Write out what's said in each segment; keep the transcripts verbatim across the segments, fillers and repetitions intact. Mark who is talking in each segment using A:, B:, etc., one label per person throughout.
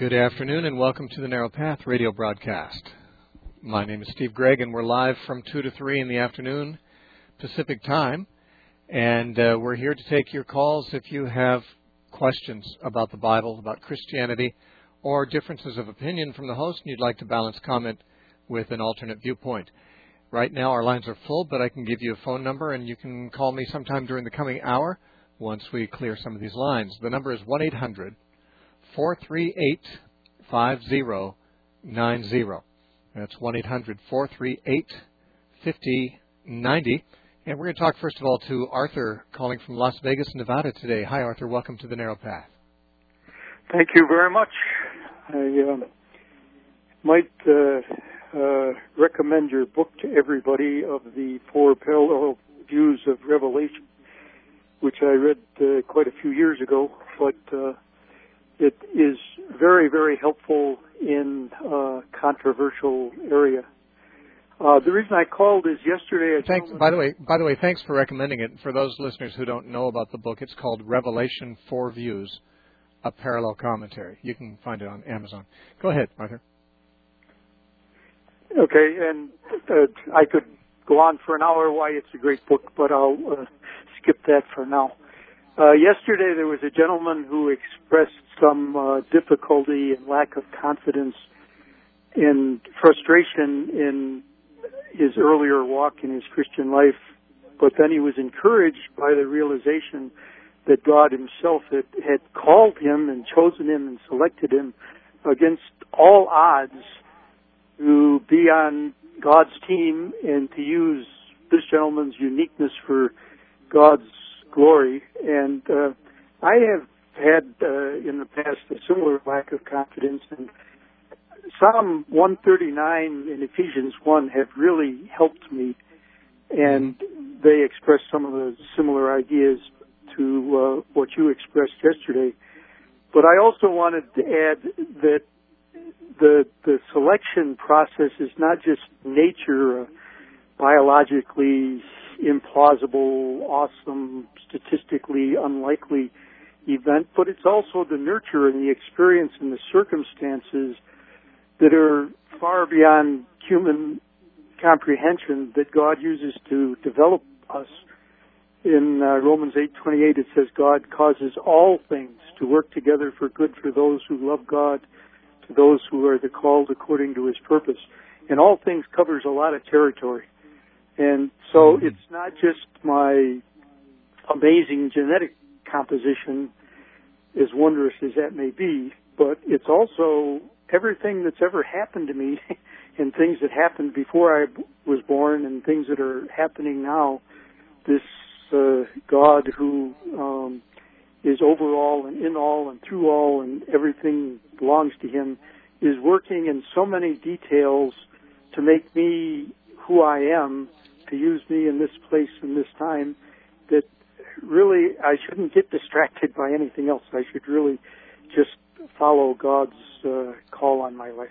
A: Good afternoon and welcome to the Narrow Path radio broadcast. My name is Steve Gregg and we're live from two to three in the afternoon Pacific time. And uh, we're here to take your calls if you have questions about the Bible, about Christianity, or differences of opinion from the host and you'd like to balance comment with an alternate viewpoint. Right now our lines are full, but I can give you a phone number and you can call me sometime during the coming hour once we clear some of these lines. The number is one eight hundred four three eight five zero nine zero. That's one eight hundred four three eight five zero nine zero. And we're going to talk first of all to Arthur calling from Las Vegas, Nevada today. Hi, Arthur. Welcome to the Narrow Path.
B: Thank you very much. I um, might uh, uh, recommend your book to everybody of the Four Parallel Views of Revelation, which I read uh, quite a few years ago, but uh, it is very, very helpful in a controversial area. Uh, the reason I called is yesterday. I
A: thanks. By the way, by the way, thanks for recommending it. For those listeners who don't know about the book, it's called Revelation Four Views, a Parallel Commentary. You can find it on Amazon. Go ahead, Arthur.
B: Okay, and uh, I could go on for an hour why it's a great book, but I'll uh, skip that for now. Uh, yesterday there was a gentleman who expressed some uh, difficulty and lack of confidence and frustration in his earlier walk in his Christian life, but then he was encouraged by the realization that God himself had, had called him and chosen him and selected him against all odds to be on God's team and to use this gentleman's uniqueness for God's glory. And uh, I have had uh, in the past a similar lack of confidence, and Psalm one thirty-nine and Ephesians one have really helped me, and they express some of the similar ideas to uh, what you expressed yesterday. But I also wanted to add that the the selection process is not just nature, uh, biologically implausible, awesome, statistically unlikely event, but it's also the nurture and the experience and the circumstances that are far beyond human comprehension that God uses to develop us. In uh, Romans eight twenty-eight, it says, God causes all things to work together for good for those who love God, to those who are the called according to his purpose. And all things covers a lot of territory. And so it's not just my amazing genetic composition, as wondrous as that may be, but it's also everything that's ever happened to me and things that happened before I was born and things that are happening now. This uh, God who um, is over all and in all and through all and everything belongs to him is working in so many details to make me who I am, to use me in this place and this time, that really I shouldn't get distracted by anything else. I should really just follow God's uh, call on my life.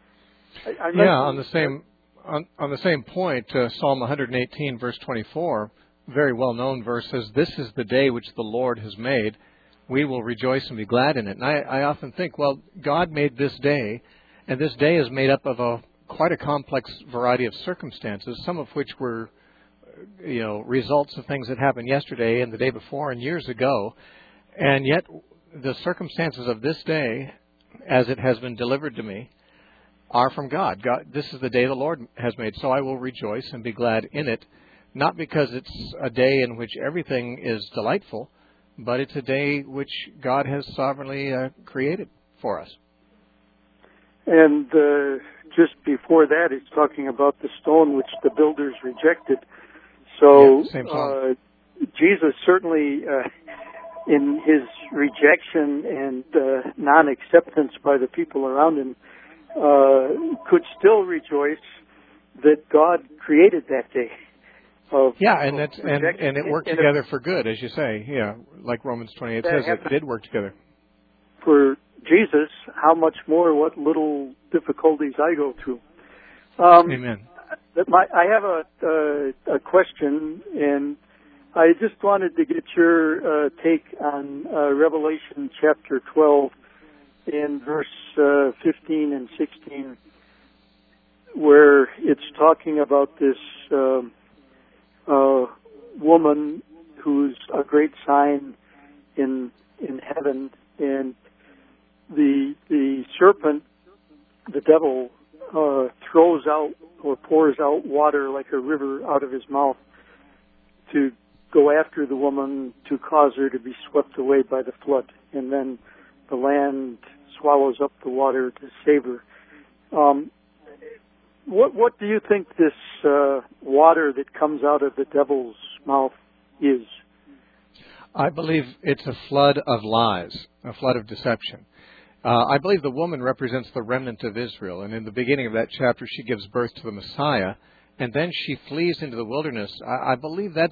B: I, I
A: yeah, on the same on, on the same point, uh, Psalm one eighteen, verse twenty-four, very well-known verse, says, "This is the day which the Lord has made. We will rejoice and be glad in it." And I, I often think, well, God made this day, and this day is made up of a quite a complex variety of circumstances, some of which were, you know, results of things that happened yesterday and the day before and years ago. And yet the circumstances of this day, as it has been delivered to me, are from God. God, this is the day the Lord has made, so I will rejoice and be glad in it, not because it's a day in which everything is delightful, but it's a day which God has sovereignly uh, created for us.
B: And uh, just before that, it's talking about the stone which the builders rejected. So
A: yeah, same
B: uh, Jesus certainly, uh, in his rejection and uh, non-acceptance by the people around him, uh, could still rejoice that God created that day. Of,
A: yeah, and
B: of
A: that's and, and it worked
B: and
A: together for good, as you say. Yeah, like Romans twenty-eight says, it did work together.
B: For Jesus, how much more, what little difficulties I go through. Um,
A: Amen.
B: My, I have a, uh, a question, and I just wanted to get your uh, take on uh, Revelation chapter twelve in verse uh, fifteen and sixteen, where it's talking about this uh, uh, woman who's a great sign in in heaven, and the the serpent, the devil, uh, throws out or pours out water like a river out of his mouth to go after the woman to cause her to be swept away by the flood, and then the land swallows up the water to save her. Um, what what do you think this uh, water that comes out of the devil's mouth is?
A: I believe it's a flood of lies, a flood of deception. Uh, I believe the woman represents the remnant of Israel, and in the beginning of that chapter she gives birth to the Messiah, and then she flees into the wilderness. I, I believe that's,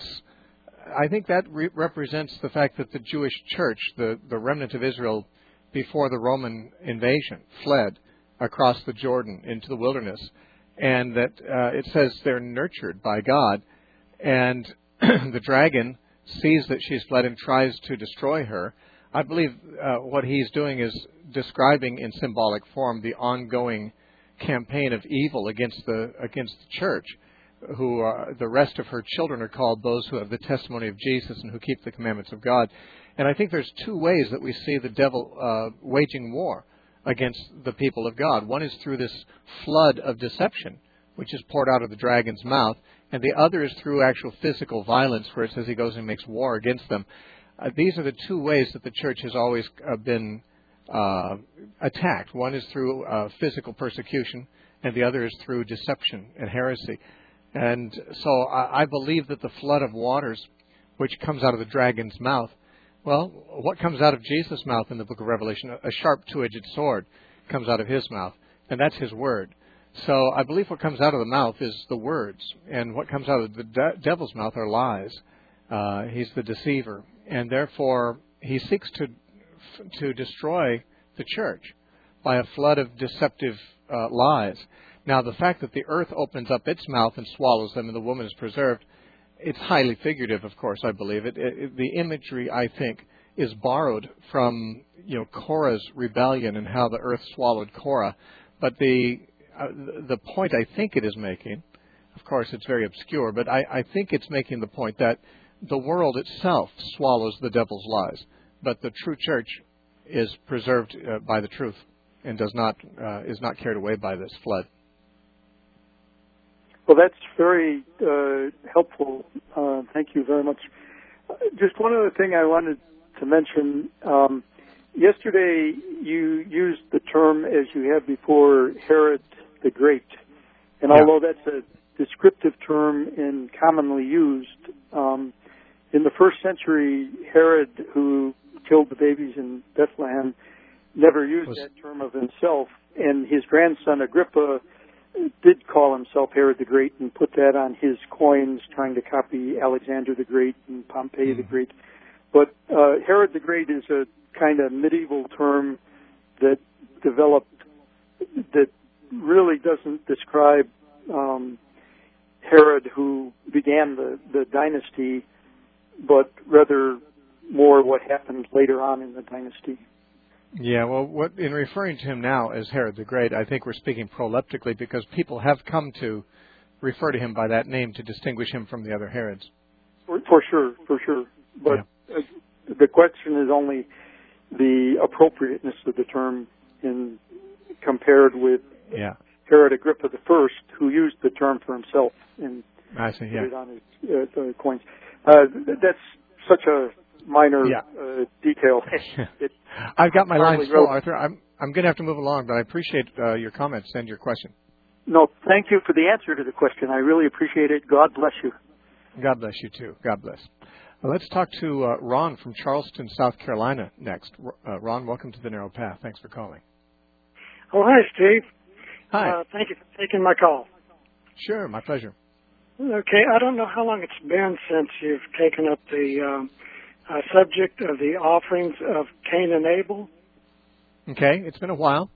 A: I think that re- represents the fact that the Jewish church, the, the remnant of Israel before the Roman invasion, fled across the Jordan into the wilderness, and that uh, it says they're nurtured by God, and the dragon sees that she's fled and tries to destroy her. I believe uh, what he's doing is describing in symbolic form the ongoing campaign of evil against the against the church, who are, the rest of her children are called those who have the testimony of Jesus and who keep the commandments of God. And I think there's two ways that we see the devil uh, waging war against the people of God. One is through this flood of deception, which is poured out of the dragon's mouth, and the other is through actual physical violence, where it says he goes and makes war against them. Uh, these are the two ways that the church has always uh, been uh, attacked. One is through uh, physical persecution, and the other is through deception and heresy. And so I, I believe that the flood of waters, which comes out of the dragon's mouth, well, what comes out of Jesus' mouth in the book of Revelation? A sharp two-edged sword comes out of his mouth, and that's his word. So I believe what comes out of the mouth is the words, and what comes out of the de- devil's mouth are lies. Uh, he's the deceiver, and therefore he seeks to to destroy the church by a flood of deceptive uh, lies. Now, the fact that the earth opens up its mouth and swallows them and the woman is preserved, it's highly figurative, of course, I believe. It, it, the imagery, I think, is borrowed from, you know, Korah's rebellion and how the earth swallowed Korah. But the uh, the point I think it is making, of course, it's very obscure, but I, I think it's making the point that the world itself swallows the devil's lies, but the true church is preserved uh, by the truth and does not uh, is not carried away by this flood.
B: Well, that's very uh, helpful. Uh, thank you very much. Just one other thing I wanted to mention. Um, yesterday, you used the term, as you have before, Herod the Great. And
A: Yeah.
B: although that's a descriptive term and commonly used, um, in the first century, Herod, who killed the babies in Bethlehem, never used
A: Was...
B: that term of himself. And his grandson, Agrippa, did call himself Herod the Great and put that on his coins, trying to copy Alexander the Great and Pompey mm. the Great. But uh, Herod the Great is a kind of medieval term that developed that really doesn't describe um, Herod, who began the, the dynasty, but rather more what happened later on in the dynasty.
A: Yeah, well, what, in referring to him now as Herod the Great, I think we're speaking proleptically because people have come to refer to him by that name to distinguish him from the other Herods.
B: For, for sure, for sure. But yeah. uh, the question is only the appropriateness of the term in compared with
A: yeah.
B: Herod Agrippa the First, who used the term for himself and
A: I see, yeah.
B: put it on his uh, uh, coins. Uh, that's such a minor
A: yeah.
B: uh, detail. it,
A: I've got my lines full,
B: wrote,
A: Arthur. I'm I'm going to have to move along, but I appreciate uh, your comments and your question.
B: No, thank you for the answer to the question. I really appreciate it. God bless you.
A: God bless you, too. God bless. Well, let's talk to uh, Ron from Charleston, South Carolina next. Uh, Ron, welcome to the Narrow Path. Thanks for calling.
C: Oh, hi, Steve.
A: Hi.
C: Uh, thank you for taking my call.
A: Sure, my pleasure.
C: Okay, I don't know how long it's been since you've taken up the um, uh, subject of the offerings of Cain and Abel.
A: Okay, it's been a while.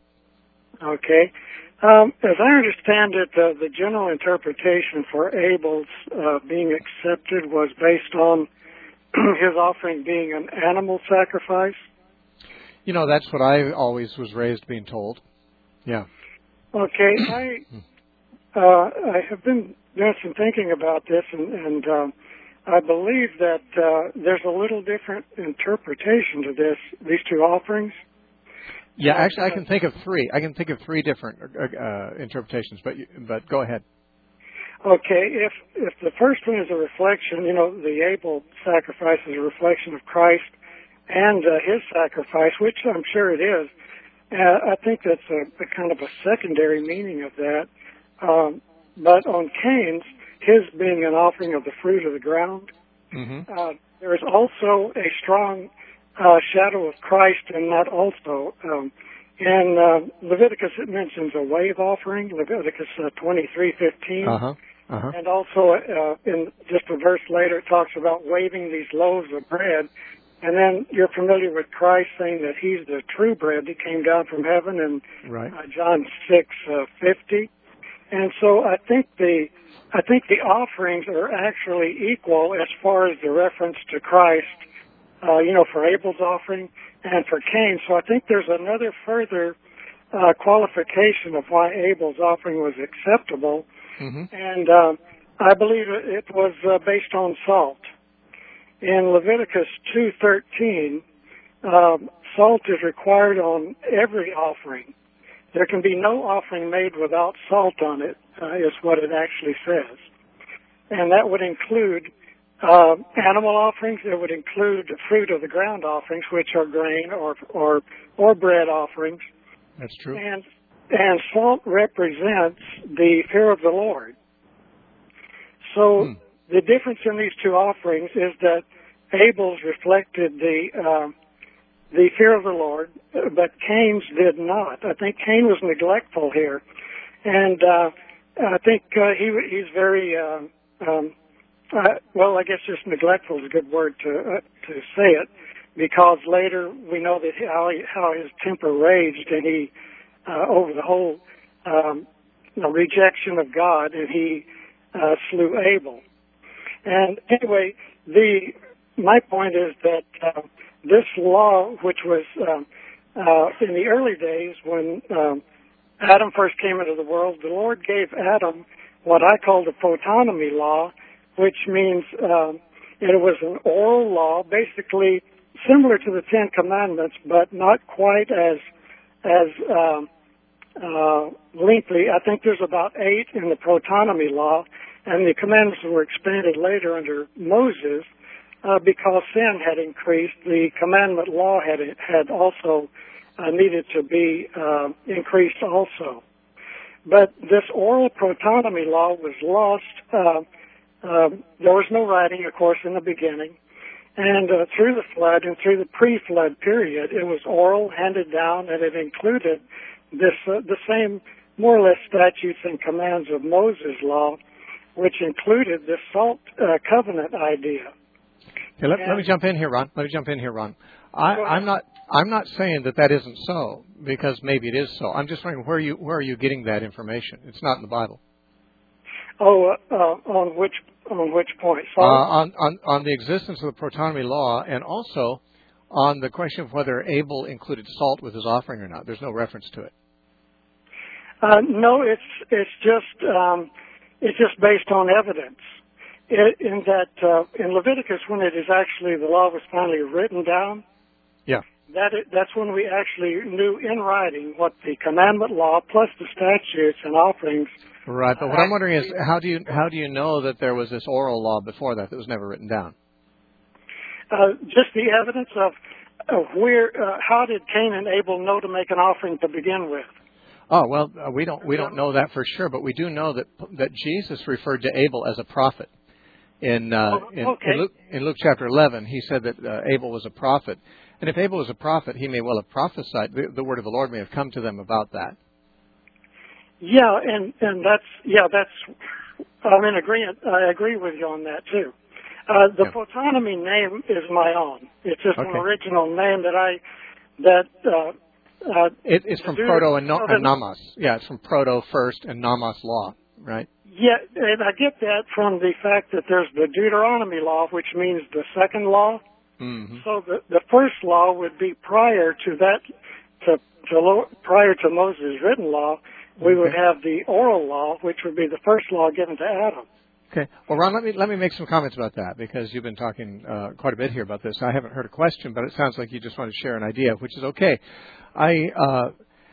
C: Okay. Um, as I understand it, uh, the general interpretation for Abel's uh, being accepted was based on his offering being an animal sacrifice.
A: You know, that's what I always was raised being told. Yeah.
C: Okay, I uh, I have been doing some thinking about this, and, and um, I believe that uh, there's a little different interpretation to this, these two offerings.
A: Yeah, actually, I can think of three. I can think of three different uh, interpretations, but but go ahead.
C: Okay, if if the first one is a reflection, you know, the Abel sacrifice is a reflection of Christ and uh, his sacrifice, which I'm sure it is. Uh, I think that's a, a kind of a secondary meaning of that. Um, but on Cain's, his being an offering of the fruit of the ground, mm-hmm. uh, there is also a strong uh, shadow of Christ in that also. Um, in uh, Leviticus, it mentions a wave offering, Leviticus uh, twenty-three fifteen.
A: Uh-huh. Uh-huh.
C: And also, uh, in just a verse later, it talks about waving these loaves of bread. And then you're familiar with Christ saying that he's the true bread that came down from heaven in
A: right.
C: uh, John six fifty. And so I think the I think the offerings are actually equal as far as the reference to Christ, uh, you know, for Abel's offering and for Cain. So I think there's another further uh, qualification of why Abel's offering was acceptable. Mm-hmm. And uh, I believe it was uh, based on salt. In Leviticus two thirteen, um, salt is required on every offering. There can be no offering made without salt on it, uh, is what it actually says. And that would include uh, animal offerings. It would include fruit of the ground offerings, which are grain or or or bread offerings.
A: That's true.
C: And and salt represents the fear of the Lord. So hmm. the difference in these two offerings is that Abel's reflected the uh, the fear of the Lord, but Cain's did not. I think Cain was neglectful here, and uh, I think uh, he he's very uh, um, uh, well. I guess just neglectful is a good word to uh, to say it, because later we know that how he, how his temper raged, and he uh, over the whole um, you know, rejection of God, and he uh, slew Abel. And anyway, the my point is that uh, this law, which was um, uh, in the early days when um, Adam first came into the world, the Lord gave Adam what I call the protonomy law, which means um, it was an oral law, basically similar to the Ten Commandments, but not quite as as um, uh, lengthy. I think there's about eight in the protonomy law, and the commandments were expanded later under Moses. Uh, because sin had increased, the commandment law had had also uh, needed to be uh, increased also. But this oral protonomy law was lost. Uh, uh, there was no writing, of course, in the beginning. And uh, through the flood and through the pre-flood period, it was oral, handed down, and it included this uh, the same, more or less, statutes and commands of Moses' law, which included this salt uh, covenant idea.
A: Okay, let, let me jump in here, Ron. Let me jump in here, Ron. I, I'm not. I'm not saying that that isn't so, because maybe it is so. I'm just wondering where you where are you getting that information? It's not in the Bible.
C: Oh, uh, uh, on which on which point?
A: Uh, on on on the existence of the protonomy law, and also on the question of whether Abel included salt with his offering or not. There's no reference to it.
C: Uh, no, it's it's just um, it's just based on evidence. In that, uh, in Leviticus, when it is actually, the law was finally written down,
A: yeah,
C: that it, that's when we actually knew in writing what the commandment law plus the statutes and offerings.
A: Right, but what I'm wondering is, how do you how do you know that there was this oral law before that that was never written down?
C: Uh, just the evidence of, of where, uh, how did Cain and Abel know to make an offering to begin with?
A: Oh well, uh, we don't we don't know that for sure, but we do know that that Jesus referred to Abel as a prophet. In, uh,
C: oh,
A: in,
C: okay.
A: in, Luke, in Luke chapter eleven, he said that uh, Abel was a prophet. And if Abel was a prophet, he may well have prophesied. The, the word of the Lord may have come to them about that.
C: Yeah, and, and that's, yeah, that's, I'm in agreement. I agree with you on that, too. Uh, the yeah. protonomy name is my own. It's just
A: okay.
C: an original name that I, that, uh, uh,
A: it, it's from proto and, no, and nomos. Yeah, it's from proto first and nomos law, right?
C: Yeah, and I get that from the fact that there's the Deuteronomy law, which means the second law.
A: Mm-hmm.
C: So the, the first law would be prior to that, to, to prior to Moses' written law, we okay. would have the oral law, which would be the first law given to Adam.
A: Okay. Well, Ron, let me let me make some comments about that, because you've been talking uh, quite a bit here about this. I haven't heard a question, but it sounds like you just want to share an idea, which is okay. I uh,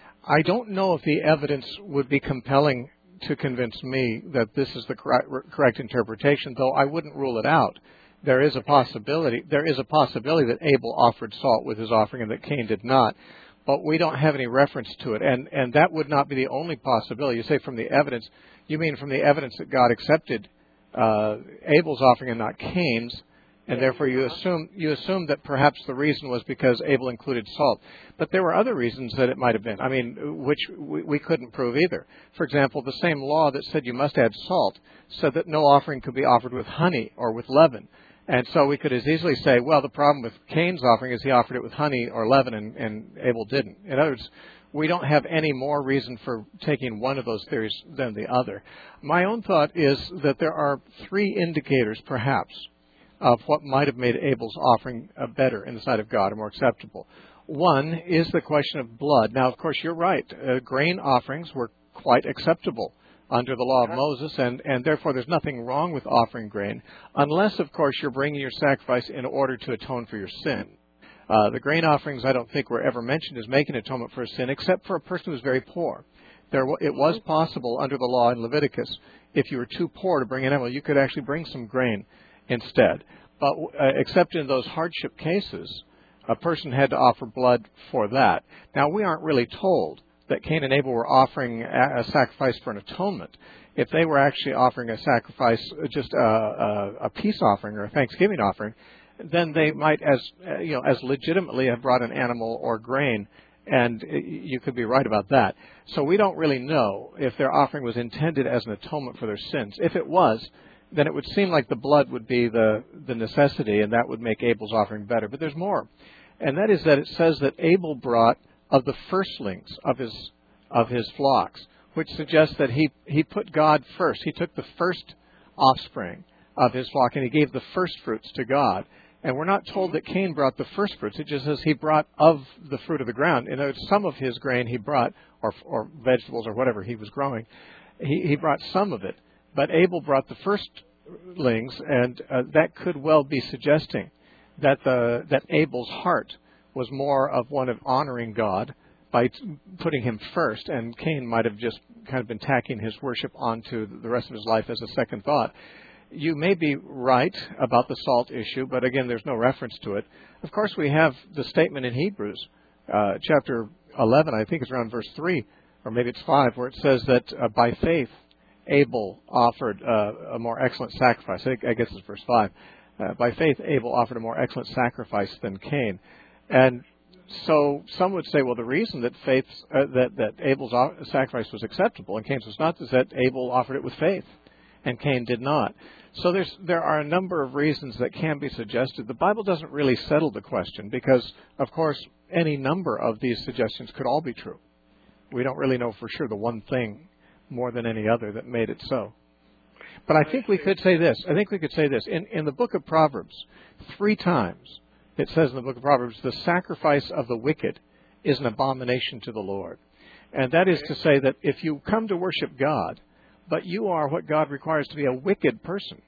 A: I don't know if the evidence would be compelling to convince me that this is the correct, correct interpretation, though I wouldn't rule it out. There is a possibility. There is a possibility that Abel offered salt with his offering and that Cain did not, but we don't have any reference to it, and and that would not be the only possibility. You say from the evidence. You mean from the evidence that God accepted Uh, Abel's offering and not Cain's, and therefore you assume you assume that perhaps the reason was because Abel included salt. But there were other reasons that it might have been. I mean, which we, we couldn't prove either. For example, the same law that said you must add salt said that no offering could be offered with honey or with leaven. And so we could as easily say, well, the problem with Cain's offering is he offered it with honey or leaven, and, and Abel didn't. In other words, we don't have any more reason for taking one of those theories than the other. My own thought is that there are three indicators, perhaps, of what might have made Abel's offering uh, better in the sight of God, or more acceptable. One is the question of blood. Now, of course, you're right. Uh, grain offerings were quite acceptable under the law of Moses, and, and therefore there's nothing wrong with offering grain, unless, of course, you're bringing your sacrifice in order to atone for your sin. Uh, the grain offerings, I don't think, were ever mentioned as making atonement for a sin, except for a person who was very poor. There, it was possible under the law in Leviticus, if you were too poor to bring an animal, you could actually bring some grain instead. But uh, except in those hardship cases, a person had to offer blood for that. Now, we aren't really told that Cain and Abel were offering a, a sacrifice for an atonement. If they were actually offering a sacrifice, just a, a, a peace offering or a thanksgiving offering, then they might, as uh, you know, as legitimately have brought an animal or grain, and you could be right about that. So we don't really know if their offering was intended as an atonement for their sins. If it was, then it would seem like the blood would be the, the necessity, and that would make Abel's offering better. But there's more, and that is that it says that Abel brought of the firstlings of his of his flocks, which suggests that he, he put God first. He took the first offspring of his flock, and he gave the first fruits to God. And we're not told that Cain brought the first fruits. It just says he brought of the fruit of the ground. In other words, some of his grain he brought, or, or vegetables or whatever he was growing. He, he brought some of it. But Abel brought the firstlings, and uh, that could well be suggesting that the that Abel's heart was more of one of honoring God by t- putting him first, and Cain might have just kind of been tacking his worship onto the rest of his life as a second thought. You may be right about the salt issue, but again, there's no reference to it. Of course, we have the statement in Hebrews, uh, chapter eleven, I think it's around verse three, or maybe it's five, where it says that uh, by faith, Abel offered uh, a more excellent sacrifice. I, I guess it's verse five. Uh, by faith, Abel offered a more excellent sacrifice than Cain. And so some would say, well, the reason that faith, uh, that, that Abel's sacrifice was acceptable and Cain's was not is that Abel offered it with faith, and Cain did not. So there's, there are a number of reasons that can be suggested. The Bible doesn't really settle the question because, of course, any number of these suggestions could all be true. We don't really know for sure the one thing more than any other that made it so. But I think we could say this. I think we could say this. In, in the book of Proverbs, three times it says in the book of Proverbs, the sacrifice of the wicked is an abomination to the Lord. And that is to say that if you come to worship God, but you are what God requires to be a wicked person,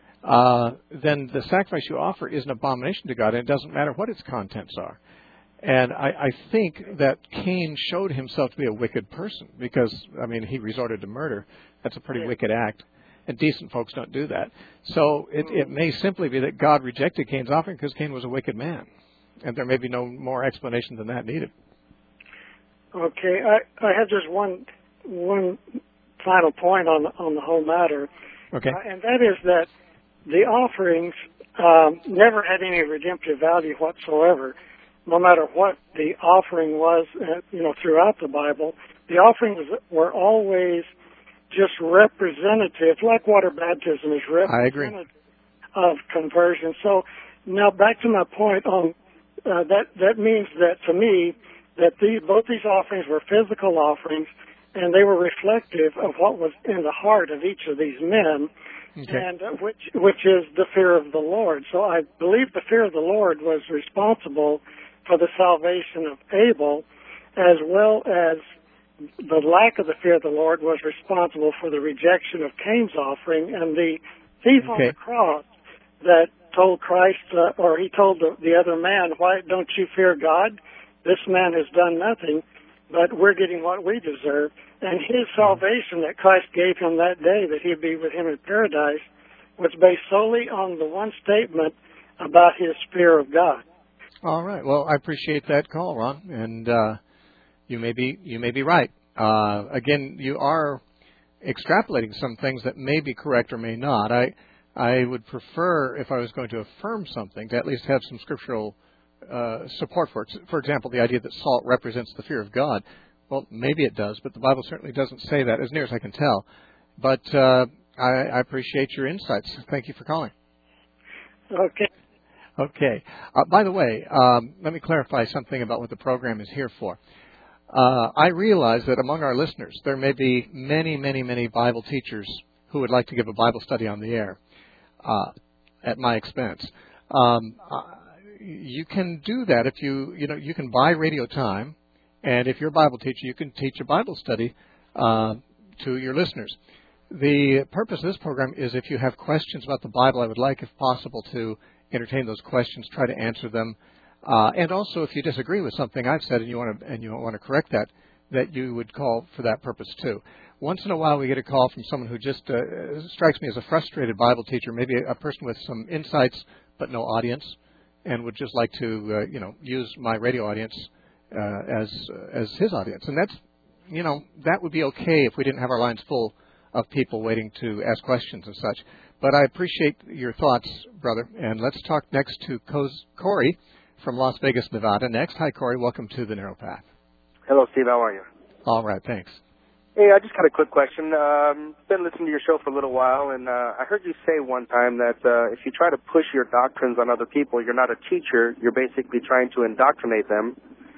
A: uh, then the sacrifice you offer is an abomination to God, and it doesn't matter what its contents are. And I, I think that Cain showed himself to be a wicked person because, I mean, he resorted to murder. That's a pretty wicked act, and decent folks don't do that. So it, it may simply be that God rejected Cain's offering because Cain was a wicked man, and there may be no more explanation than that needed.
C: Okay, I, I have just one one. final point on on the whole matter,
A: okay,
C: uh, and that is that the offerings um, never had any redemptive value whatsoever. No matter what the offering was, uh, you know, throughout the Bible, the offerings were always just representative, like water baptism is representative of conversion. So now back to my point on uh, that. That means that to me that these both these offerings were physical offerings, and they were reflective of what was in the heart of each of these men.
A: okay.
C: and uh, which which is the fear of the Lord. So I believe the fear of the Lord was responsible for the salvation of Abel, as well as the lack of the fear of the Lord was responsible for the rejection of Cain's offering. And the thief
A: okay.
C: on the cross that told Christ, uh, or he told the, the other man, why don't you fear God? This man has done nothing, but we're getting what we deserve. And his salvation that Christ gave him that day, that he'd be with him in paradise, was based solely on the one statement about his fear of God.
A: All right. Well, I appreciate that call, Ron, and uh, you may be you may be right. Uh, again, you are extrapolating some things that may be correct or may not. I I would prefer, if I was going to affirm something, to at least have some scriptural uh, support for it. For example, the idea that salt represents the fear of God. Well, maybe it does, but the Bible certainly doesn't say that, as near as I can tell. But uh, I, I appreciate your insights. Thank you for calling.
C: Okay.
A: Okay. Uh, by the way, um, let me clarify something about what the program is here for. Uh, I realize that among our listeners, there may be many, many, many Bible teachers who would like to give a Bible study on the air uh, at my expense. Um, uh, you can do that if you, you know, you can buy radio time, and if you're a Bible teacher, you can teach a Bible study uh, to your listeners. The purpose of this program is if you have questions about the Bible, I would like, if possible, to entertain those questions, try to answer them. Uh, and also, if you disagree with something I've said and you want to and you want to correct that, that you would call for that purpose too. Once in a while, we get a call from someone who just uh, strikes me as a frustrated Bible teacher, maybe a, a person with some insights but no audience, and would just like to uh, you know use my radio audience uh, as uh, as his audience. And that's you know that would be okay if we didn't have our lines full of people waiting to ask questions and such. But I appreciate your thoughts, brother. And let's talk next to Corey from Las Vegas, Nevada. Next. Hi, Corey. Welcome to the Narrow Path.
D: Hello, Steve. How are you?
A: All right. Thanks.
D: Hey, I just got a quick question. Um, been listening to your show for a little while, and uh, I heard you say one time that uh, if you try to push your doctrines on other people, you're not a teacher. You're basically trying to indoctrinate them.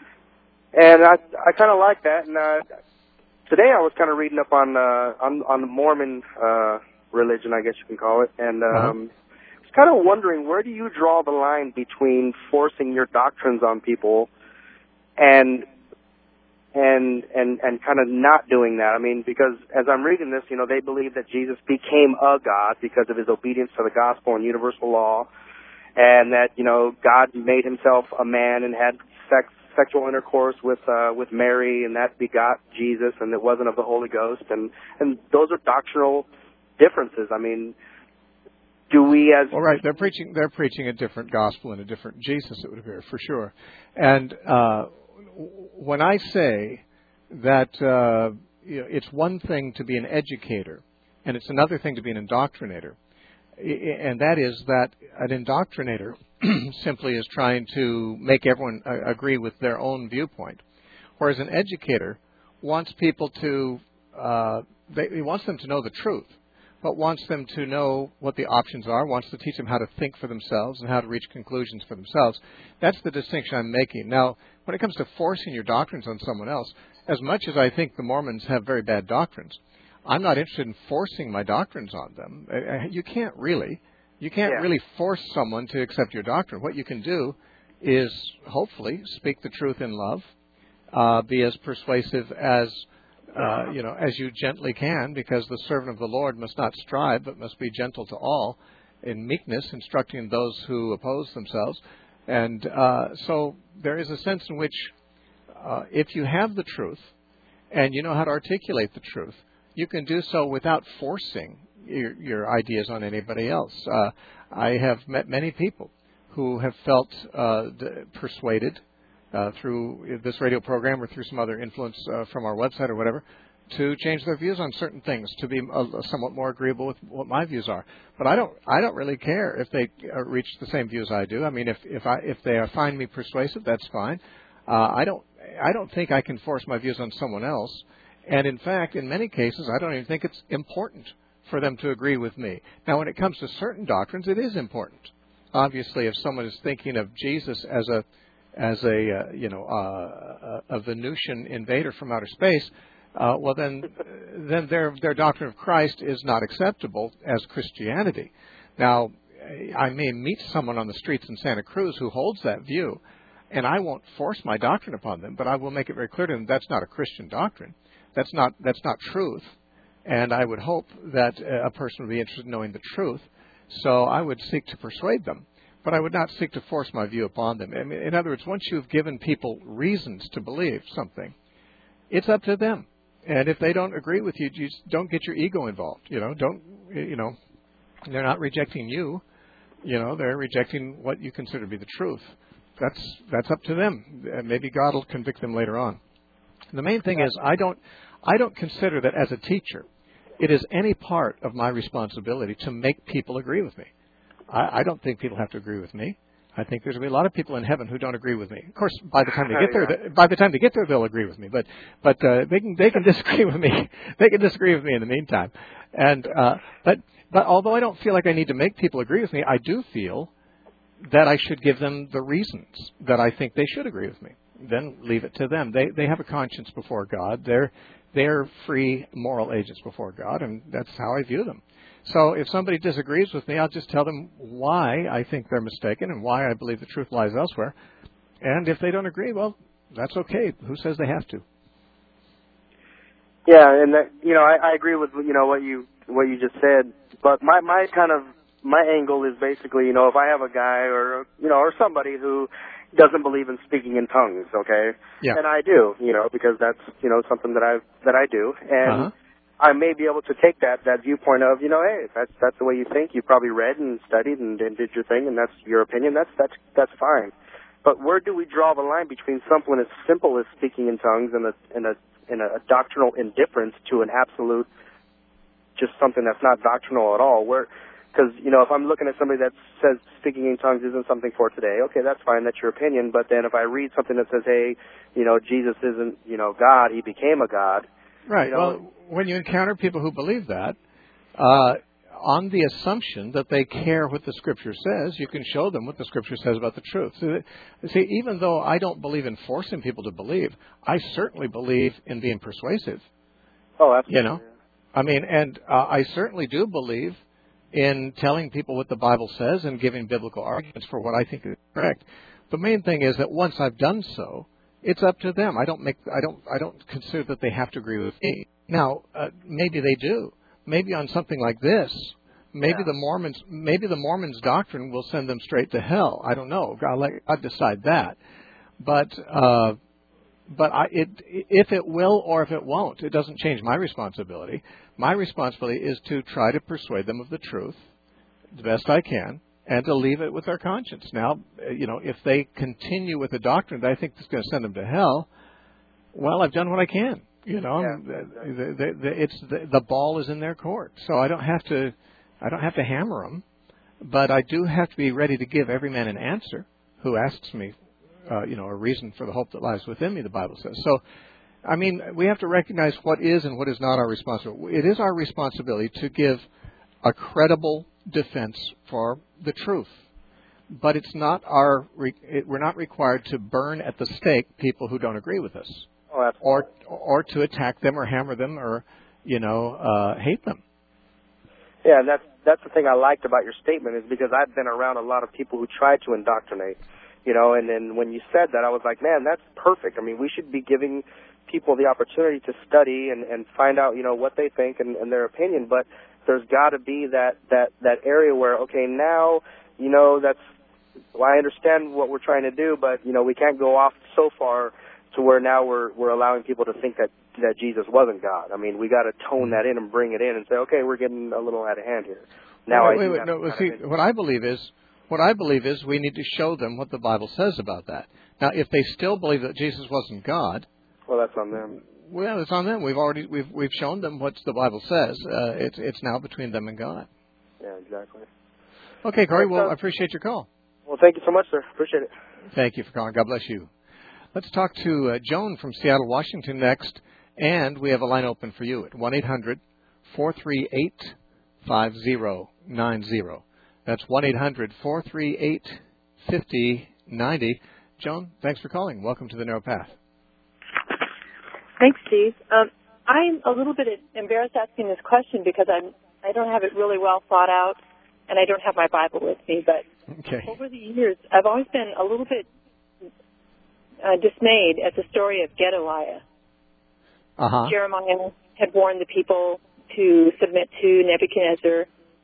D: And I, I kind of like that. And uh, today I was kind of reading up on uh, on, on the Mormon uh, religion, I guess you can call it, and um, uh-huh. I was kind of wondering, where do you draw the line between forcing your doctrines on people and and and and kind of not doing that? I mean, because as I'm reading this, you know, they believe that Jesus became a God because of his obedience to the gospel and universal law, and that, you know, God made himself a man and had sex, sexual intercourse with uh, with Mary, and that begot Jesus, and it wasn't of the Holy Ghost, and and those are doctrinal differences. I mean, do we as
A: well, right? They're preaching they're preaching a different gospel and a different Jesus, it would appear, for sure. And uh, when I say that uh, you know, it's one thing to be an educator, and it's another thing to be an indoctrinator, and that is that an indoctrinator simply is trying to make everyone uh, agree with their own viewpoint, whereas an educator wants people to uh, they, he wants them to know the truth, but wants them to know what the options are, wants to teach them how to think for themselves and how to reach conclusions for themselves. That's the distinction I'm making. Now, when it comes to forcing your doctrines on someone else, as much as I think the Mormons have very bad doctrines, I'm not interested in forcing my doctrines on them. You can't really. You can't
D: yeah.
A: really force someone to accept your doctrine. What you can do is, hopefully, speak the truth in love, uh, be as persuasive as Uh, you know, as you gently can, because the servant of the Lord must not strive, but must be gentle to all, in meekness, instructing those who oppose themselves. And uh, so there is a sense in which uh, if you have the truth and you know how to articulate the truth, you can do so without forcing your, your ideas on anybody else. Uh, I have met many people who have felt uh, persuaded Uh, through this radio program or through some other influence uh, from our website or whatever, to change their views on certain things, to be uh, somewhat more agreeable with what my views are. But I don't, I don't really care if they uh, reach the same views I do. I mean, if if I if they find me persuasive, that's fine. Uh, I don't, I don't think I can force my views on someone else. And in fact, in many cases, I don't even think it's important for them to agree with me. Now, when it comes to certain doctrines, it is important. Obviously, if someone is thinking of Jesus as a as a uh, you know uh, a Venusian invader from outer space, uh, well then, then their their doctrine of Christ is not acceptable as Christianity. Now, I may meet someone on the streets in Santa Cruz who holds that view, and I won't force my doctrine upon them, but I will make it very clear to them that's not a Christian doctrine. That's not that's not truth. And I would hope that a person would be interested in knowing the truth. So I would seek to persuade them, but I would not seek to force my view upon them. I mean, in other words, once you've given people reasons to believe something, it's up to them. And if they don't agree with you, you just don't get your ego involved. You know, don't you know? They're not rejecting you. You know, they're rejecting what you consider to be the truth. That's that's up to them. Maybe God will convict them later on. The main thing is, I don't I don't consider that as a teacher, it is any part of my responsibility to make people agree with me. I, I don't think people have to agree with me. I think there's going to be a lot of people in heaven who don't agree with me. Of course, by the time they get there, by the time they get there, they'll agree with me. But but uh, they can they can disagree with me. They can disagree with me in the meantime. And uh, but but although I don't feel like I need to make people agree with me, I do feel that I should give them the reasons that I think they should agree with me. Then leave it to them. They they have a conscience before God. They're they're free moral agents before God, and that's how I view them. So if somebody disagrees with me, I'll just tell them why I think they're mistaken and why I believe the truth lies elsewhere. And if they don't agree, well, that's okay. Who says they have to?
D: Yeah, and that, you know, I, I agree with you know what you what you just said. But my my kind of my angle is basically, you know, if I have a guy or you know or somebody who doesn't believe in speaking in tongues, okay,
A: yeah.
D: and I do, you know, because that's you know something that I that I do, and
A: uh-huh.
D: I may be able to take that that viewpoint of, you know, hey, if that's that's the way you think. You probably read and studied and, and did your thing, and that's your opinion. That's that's that's fine. But where do we draw the line between something as simple as speaking in tongues and a and a and a doctrinal indifference to an absolute, just something that's not doctrinal at all? Where, because you know, if I'm looking at somebody that says speaking in tongues isn't something for today, okay, that's fine. That's your opinion. But then if I read something that says, hey, you know, Jesus isn't, you know, God. He became a God.
A: Right.
D: You know,
A: well, when you encounter people who believe that, uh, on the assumption that they care what the Scripture says, you can show them what the Scripture says about the truth. So, see, even though I don't believe in forcing people to believe, I certainly believe in being persuasive.
D: Oh, absolutely.
A: You know, I mean, and uh, I certainly do believe in telling people what the Bible says and giving biblical arguments for what I think is correct. The main thing is that once I've done so, it's up to them. I don't make. I don't. I don't consider that they have to agree with me. Now, uh, maybe they do. Maybe on something like this, maybe
D: yeah.
A: the Mormons. Maybe the Mormons' doctrine will send them straight to hell. I don't know. God, let God decide that. But uh, but I, it, if it will or if it won't, it doesn't change my responsibility. My responsibility is to try to persuade them of the truth the best I can, and to leave it with their conscience. Now, you know, if they continue with a doctrine that I think is going to send them to hell, well, I've done what I can. You know,
D: yeah.
A: the, the, the, it's the, the ball is in their court, so I don't have to, I don't have to hammer them, but I do have to be ready to give every man an answer who asks me, uh, you know, a reason for the hope that lies within me. The Bible says so. I mean, we have to recognize what is and what is not our responsibility. It is our responsibility to give a credible defense for the truth, but it's not our. It, we're not required to burn at the stake people who don't agree with us,
D: oh,
A: or or to attack them or hammer them or you know uh, hate them.
D: Yeah, and that's that's the thing I liked about your statement is because I've been around a lot of people who try to indoctrinate, you know, and then when you said that, I was like, man, that's perfect. I mean, we should be giving people the opportunity to study and, and find out, you know, what they think and, and their opinion, but there's got to be that, that, that area where, okay, now, you know, that's, well, I understand what we're trying to do, but, you know, we can't go off so far to where now we're, we're allowing people to think that, that Jesus wasn't God. I mean, we got to tone that in and bring it in and say, okay, we're getting a little out of hand here. Now,
A: wait,
D: I
A: wait, wait, no, well, see, what I believe is, what I believe is we need to show them what the Bible says about that. Now, if they still believe that Jesus wasn't God,
D: well, that's on them.
A: Well, it's on them. We've already we've we've shown them what the Bible says. Uh, it's it's now between them and God.
D: Yeah, exactly.
A: Okay, Corey.
D: Right,
A: well,
D: so,
A: I appreciate your call.
D: Well, thank you so much, sir. Appreciate it.
A: Thank you for calling. God bless you. Let's talk to uh, Joan from Seattle, Washington next, and we have a line open for you at one eight hundred four three eight five zero nine zero. That's one eight hundred four three eight five zero nine zero. Joan, thanks for calling. Welcome to the Narrow Path.
E: Thanks, Steve. Um, I'm a little bit embarrassed asking this question because I'm I don't have it really well thought out, and I don't have my Bible with me. But
A: okay.
E: over the years, I've always been a little bit uh, dismayed at the story of Gedaliah.
A: Uh-huh.
E: Jeremiah had warned the people to submit to Nebuchadnezzar,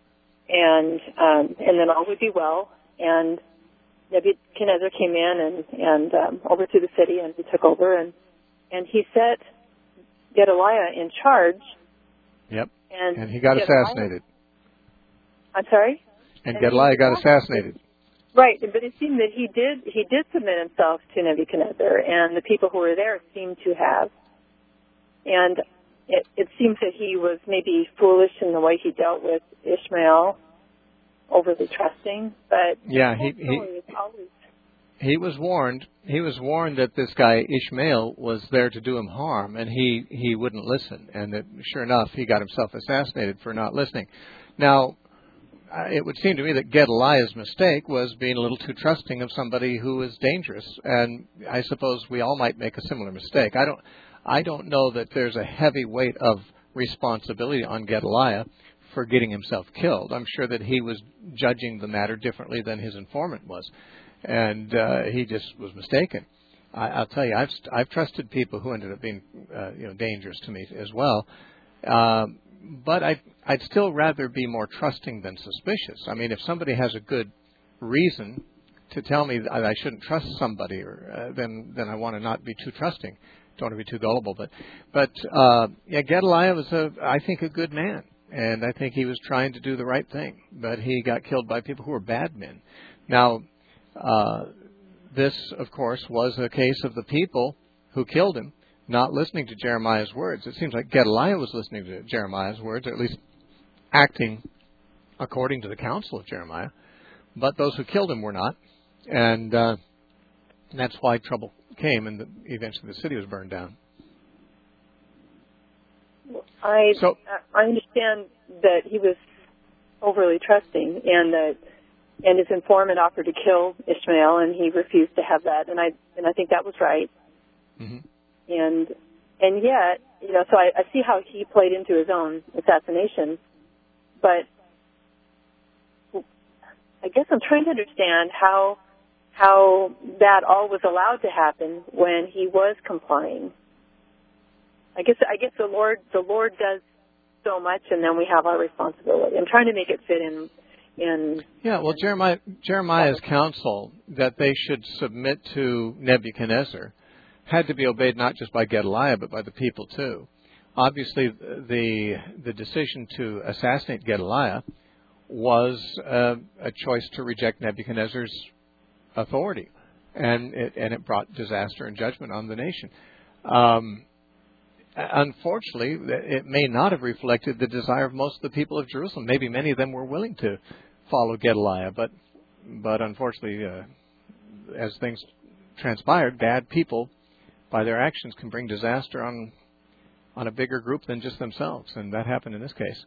E: and um, and then all would be well. And Nebuchadnezzar came in and and um, overthrew the city, and he took over, and and he set Gedaliah in charge.
A: Yep.
E: And,
A: and he got
E: Gedaliah,
A: assassinated.
E: I'm sorry?
A: And, and Gedaliah got assassinated.
E: Right, but it seemed that he did he did submit himself to Nebuchadnezzar, and the people who were there seemed to have. And it, it seems that he was maybe foolish in the way he dealt with Ishmael, overly trusting. But
A: yeah, he he,
E: always...
A: he was warned. He was warned that this guy Ishmael was there to do him harm, and he, he wouldn't listen. And that, sure enough, he got himself assassinated for not listening. Now, it would seem to me that Gedaliah's mistake was being a little too trusting of somebody who was dangerous, and I suppose we all might make a similar mistake. I don't. I don't know that there's a heavy weight of responsibility on Gedaliah for getting himself killed. I'm sure that he was judging the matter differently than his informant was, and uh, he just was mistaken. I, I'll tell you, I've I've trusted people who ended up being uh, you know dangerous to me as well, um, but I I'd still rather be more trusting than suspicious. I mean, if somebody has a good reason to tell me that I shouldn't trust somebody, or uh, then then I want to not be too trusting. Don't want to be too gullible, but but uh, yeah, Gedaliah was a I think a good man, and I think he was trying to do the right thing, but he got killed by people who were bad men. Now, uh, this of course was a case of the people who killed him not listening to Jeremiah's words. It seems like Gedaliah was listening to Jeremiah's words, or at least acting according to the counsel of Jeremiah, but those who killed him were not, and uh, that's why trouble came, and the, eventually the city was burned down.
E: I
A: so,
E: I understand that he was overly trusting, and that and his informant offered to kill Ishmael, and he refused to have that, and I and I think that was right.
A: Mm-hmm.
E: And and yet, you know, so I, I see how he played into his own assassination, but I guess I'm trying to understand how. how that all was allowed to happen when he was complying. I guess I guess the Lord the Lord does so much, and then we have our responsibility. I'm trying to make it fit in. in
A: yeah, well, Jeremiah Jeremiah's counsel that they should submit to Nebuchadnezzar had to be obeyed not just by Gedaliah but by the people too. Obviously, the the decision to assassinate Gedaliah was uh, a choice to reject Nebuchadnezzar's authority, and it, and it brought disaster and judgment on the nation. Um, unfortunately, it may not have reflected the desire of most of the people of Jerusalem. Maybe many of them were willing to follow Gedaliah, but but unfortunately, uh, as things transpired, bad people, by their actions, can bring disaster on on a bigger group than just themselves, and that happened in this case.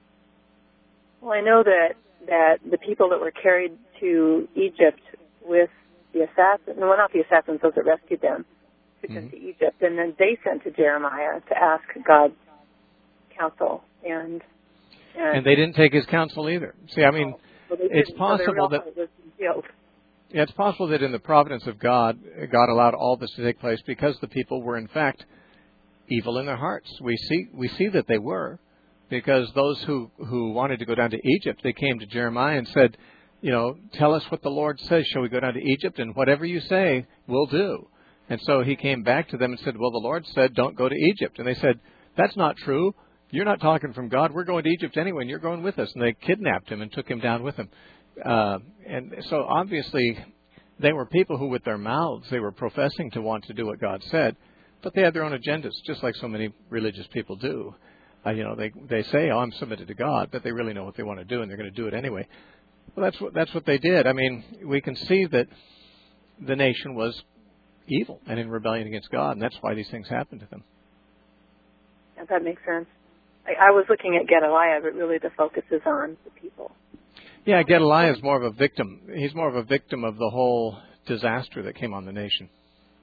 E: Well, I know that that the people that were carried to Egypt with the assassins, well, not the assassins, those that rescued them, took them mm-hmm. to Egypt, and then they sent to Jeremiah to ask God's counsel, and and,
A: and they didn't take his counsel either. See, I mean,
E: well,
A: it's possible
E: so
A: that yeah, it's possible that in the providence of God, God allowed all this to take place because the people were in fact evil in their hearts. We see we see that they were, because those who who wanted to go down to Egypt, they came to Jeremiah and said, you know, tell us what the Lord says. Shall we go down to Egypt? And whatever you say, we'll do. And so he came back to them and said, well, the Lord said, don't go to Egypt. And they said, that's not true. You're not talking from God. We're going to Egypt anyway, and you're going with us. And they kidnapped him and took him down with them. Uh, and so obviously they were people who with their mouths, they were professing to want to do what God said, but they had their own agendas, just like so many religious people do. Uh, you know, they they say, oh, I'm submitted to God, but they really know what they want to do, and they're going to do it anyway. Well, that's what that's what they did. I mean, we can see that the nation was evil and in rebellion against God, and that's why these things happened to them.
E: Yeah, that makes sense. I, I was looking at Gedaliah, but really the focus is on the people.
A: Yeah, Gedaliah is more of a victim. He's more of a victim of the whole disaster that came on the nation.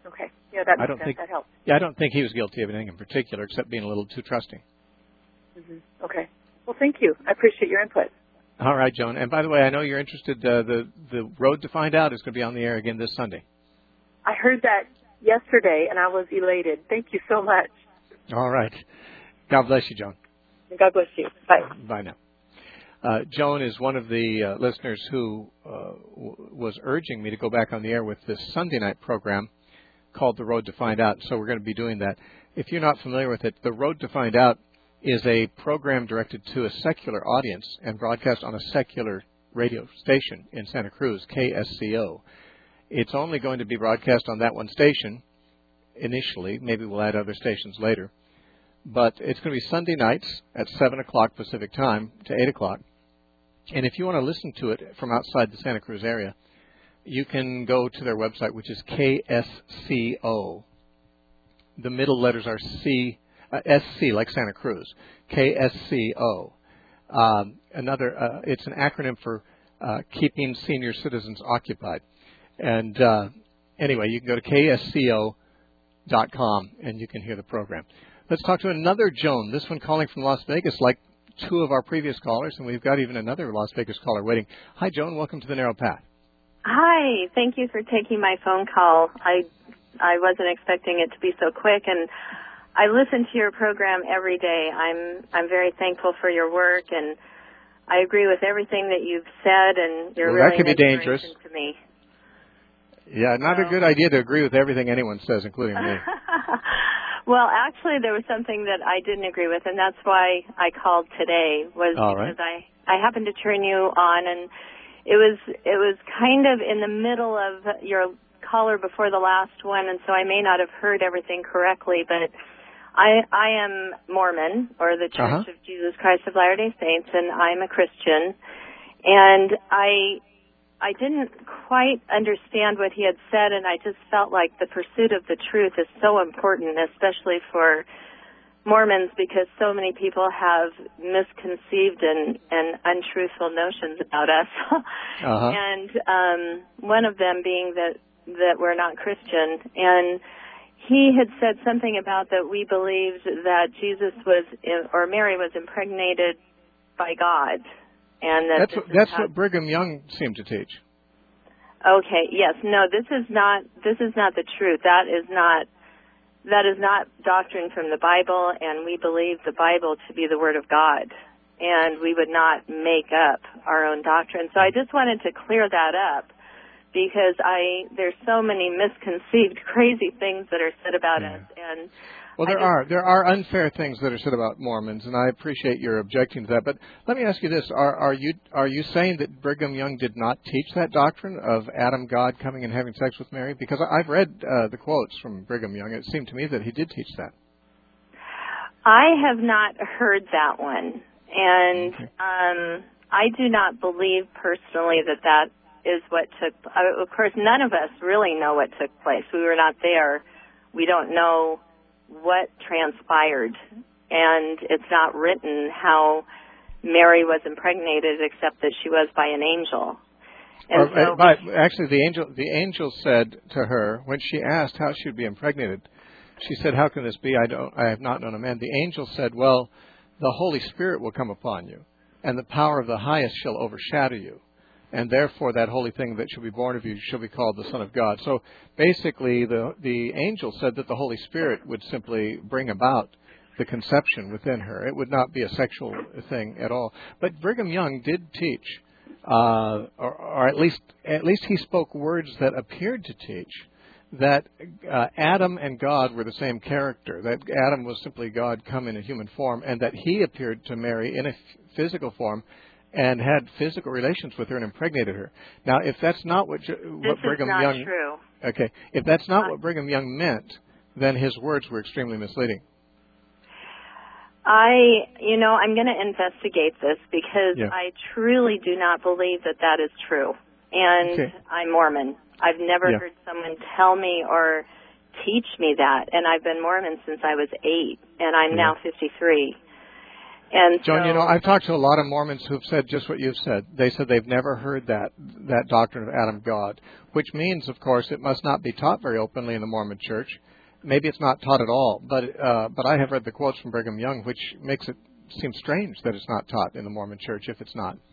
E: Okay. Yeah, that
A: I
E: makes
A: don't
E: sense.
A: think,
E: that helps.
A: Yeah, I don't think he was guilty of anything in particular except being a little too trusting.
E: Mm-hmm. Okay. Well, thank you. I appreciate your input.
A: All right, Joan. And by the way, I know you're interested. Uh, the the Road to Find Out is going to be on the air again this Sunday.
E: I heard that yesterday, and I was elated. Thank you so much.
A: All right. God bless you, Joan.
E: God bless you. Bye.
A: Bye now. Uh, Joan is one of the uh, listeners who uh, w- was urging me to go back on the air with this Sunday night program called The Road to Find Out. So we're going to be doing that. If you're not familiar with it, The Road to Find Out is a program directed to a secular audience and broadcast on a secular radio station in Santa Cruz, K S C O. It's only going to be broadcast on that one station initially. Maybe we'll add other stations later. But it's going to be Sunday nights at seven o'clock Pacific time to eight o'clock. And if you want to listen to it from outside the Santa Cruz area, you can go to their website, which is K S C O. The middle letters are C, uh, S C, like Santa Cruz, K S C O. Um, another, uh, it's an acronym for uh, Keeping Senior Citizens Occupied. And uh, anyway, you can go to K S C O dot com and you can hear the program. Let's talk to another Joan, this one calling from Las Vegas, like two of our previous callers, and we've got even another Las Vegas caller waiting. Hi, Joan. Welcome to the Narrow Path.
F: Hi. Thank you for taking my phone call. I I wasn't expecting it to be so quick, and I listen to your program every day. I'm I'm very thankful for your work, and I agree with everything that you've said, and you're
A: well,
F: really
A: that can
F: an
A: be dangerous
F: inspiration to me.
A: Yeah, not so. a good idea to agree with everything anyone says, including me.
F: Well, actually, there was something that I didn't agree with, and that's why I called today. Was
A: All
F: because
A: right.
F: I I happened to turn you on, and it was it was kind of in the middle of your caller before the last one, and so I may not have heard everything correctly. But I I am Mormon, or the Church
A: uh-huh.
F: of Jesus Christ of Latter-day Saints, and I'm a Christian, and I. I didn't quite understand what he had said, and I just felt like the pursuit of the truth is so important, especially for Mormons, because so many people have misconceived and, and untruthful notions about us.
A: uh-huh.
F: And um, one of them being that, that we're not Christian. And he had said something about that we believed that Jesus was, or Mary was impregnated by God. And that
A: that's what, that's what Brigham Young seemed to teach.
F: Okay. Yes. No. This is not. This is not the truth. That is not. That is not doctrine from the Bible, and we believe the Bible to be the Word of God, and we would not make up our own doctrine. So I just wanted to clear that up, because I there's so many misconceived, crazy things that are said about
A: yeah.
F: us, and.
A: Well, there are there are unfair things that are said about Mormons, and I appreciate your objecting to that. But let me ask you this: Are are you are you saying that Brigham Young did not teach that doctrine of Adam God coming and having sex with Mary? Because I've read uh, the quotes from Brigham Young. It seemed to me that he did teach that.
F: I have not heard that one, and
A: okay.
F: um, I do not believe personally that that is what took. Uh, of course, none of us really know what took place. We were not there. We don't know what transpired, and it's not written how Mary was impregnated, except that she was by an angel. And
A: or,
F: so,
A: but actually, the angel the angel said to her when she asked how she would be impregnated, she said, "How can this be? I don't. I have not known a man." The angel said, "Well, the Holy Spirit will come upon you, and the power of the Highest shall overshadow you. And therefore that holy thing that shall be born of you shall be called the Son of God." So basically the the angel said that the Holy Spirit would simply bring about the conception within her. It would not be a sexual thing at all. But Brigham Young did teach, uh, or, or at least at least he spoke words that appeared to teach that uh, Adam and God were the same character, that Adam was simply God come in a human form, and that he appeared to Mary in a f- physical form and had physical relations with her and impregnated her. Now, if that's not what what
F: this
A: Brigham
F: is not
A: Young
F: true.
A: okay, if that's not what Brigham Young meant, then his words were extremely misleading.
F: I, you know, I'm going to investigate this, because
A: yeah.
F: I truly do not believe that that is true. And
A: okay.
F: I'm Mormon. I've never
A: yeah.
F: heard someone tell me or teach me that, and I've been Mormon since I was eight, and I'm
A: yeah.
F: now fifty-three. And
A: Joan,
F: so,
A: you know, I've talked to a lot of Mormons who've said just what you've said. They said they've never heard that that doctrine of Adam God, which means, of course, it must not be taught very openly in the Mormon Church. Maybe it's not taught at all, but uh, but I have read the quotes from Brigham Young, which makes it seem strange that it's not taught in the Mormon Church if it's not.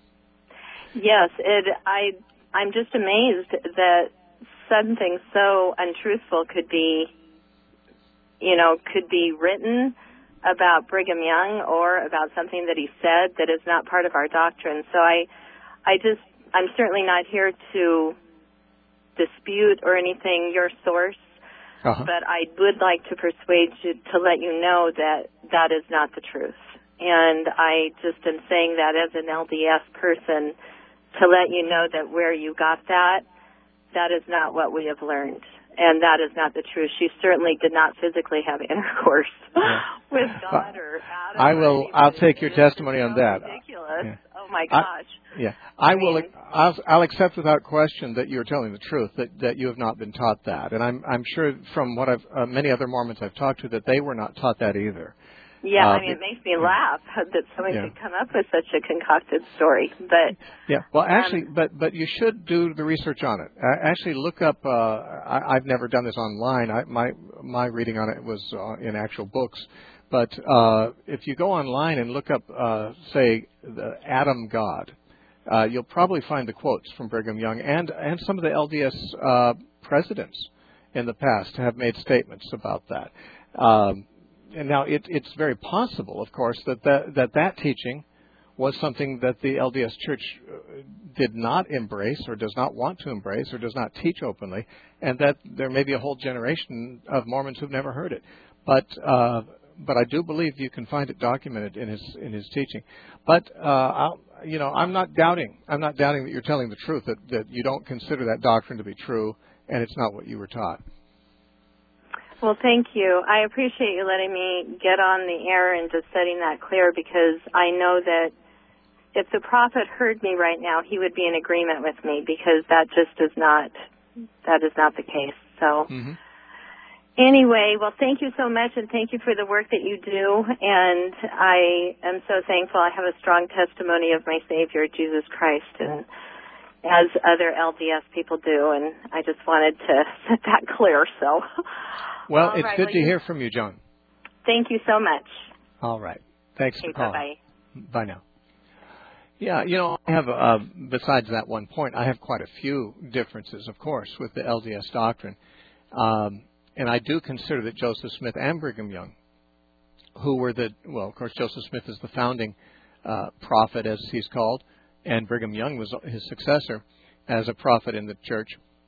F: Yes, it. I I'm just amazed that something so untruthful could be, you know, could be written about Brigham Young or about something that he said that is not part of our doctrine. So I, I just, I'm certainly not here to dispute or anything your source, uh-huh. but I would like to persuade you to let you know that that is not the truth. And I just am saying that as an L D S person to let you know that where you got that, that is not what we have learned. And that is not the truth. She certainly did not physically have intercourse yeah. with God or Adam.
A: I will. I'll take your testimony
F: so
A: on that.
F: Ridiculous.
A: Yeah.
F: Oh my gosh.
A: I, yeah, I,
F: I
A: will.
F: mean,
A: I'll, I'll accept without question that you're telling the truth. That, that you have not been taught that, and I'm I'm sure from what I've uh, many other Mormons I've talked to that they were not taught that either.
F: Yeah,
A: uh,
F: I mean, it makes me laugh that somebody
A: yeah.
F: could come up with such a concocted story. But
A: yeah, well, actually, um, but but you should do the research on it. Uh, actually, look up. Uh, I, I've never done this online. I, my my reading on it was uh, in actual books. But uh, if you go online and look up, uh, say, the Adam God, uh, you'll probably find the quotes from Brigham Young and and some of the L D S uh, presidents in the past have made statements about that. Um, And now it, it's very possible, of course, that that, that that teaching was something that the L D S Church did not embrace or does not want to embrace or does not teach openly, and that there may be a whole generation of Mormons who've never heard it. But uh, but I do believe you can find it documented in his in his teaching. But uh, I'll, you know, I'm not doubting. I'm not doubting that you're telling the truth. That that you don't consider that doctrine to be true, and it's not what you were taught.
F: Well, thank you. I appreciate you letting me get on the air and just setting that clear, because I know that if the prophet heard me right now, he would be in agreement with me, because that just is not, that is not the case. So mm-hmm. Anyway, well, thank you so much, and thank you for the work that you do. And I am so thankful I have a strong testimony of my Savior, Jesus Christ, and as other L D S people do, and I just wanted to set that clear. So.
A: Well,
F: All
A: it's
F: right,
A: good
F: well,
A: to
F: you...
A: hear from you, Joan.
F: Thank you so much.
A: All right. Thanks
F: okay,
A: for calling.
F: Bye-bye.
A: Bye now. Yeah, you know, I have, uh, besides that one point, I have quite a few differences, of course, with the L D S doctrine. Um, and I do consider that Joseph Smith and Brigham Young, who were the, well, of course, Joseph Smith is the founding uh, prophet, as he's called, and Brigham Young was his successor as a prophet in the church.